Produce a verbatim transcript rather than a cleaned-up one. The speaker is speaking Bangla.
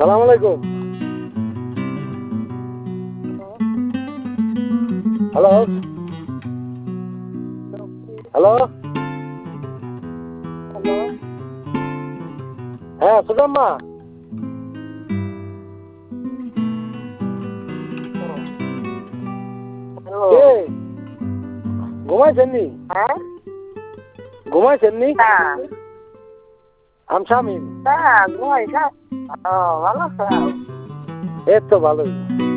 সালাম আলাইকুম। Hello hello hello. হ্যাঁ সুদাম্মা, হ্যালো। কে ঘুমাইছেন নি? হ্যাঁ? ঘুমাইছেন নি? না, আমি শামিম। না, ঘুমাই না। ও, ভালো আছো? এই তো ভালোই।